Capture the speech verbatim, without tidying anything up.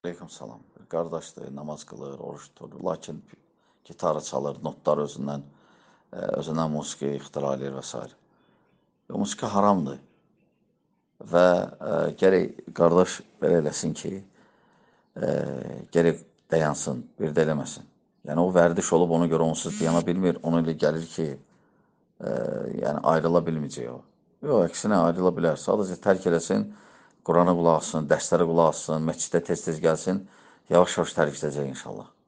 Aleyküm salam. Qardaşdır, namaz qılır, oruç tutur. Lakin gitarı çalır, notlar özündən, e, özündən musiqi ixtira edir və s. Və musiqi haramdır. Və e, gərək qardaş belə eləsin ki, e, gərək dayansın, bir də eləməsin. Yəni o vərdiş olub, ona görə onsuz dayana bilmir, ona elə gəlir ki, e, yəni ayrıla bilməyəcək o. Yox, əksinə ayrıla bilər. Sadəcə tərk eləsin, Qurana qulaq assın, dərslərə qulaq assın, məsciddə tez-tez gəlsin, yavaş-yavaş tərk edəcək inşallah.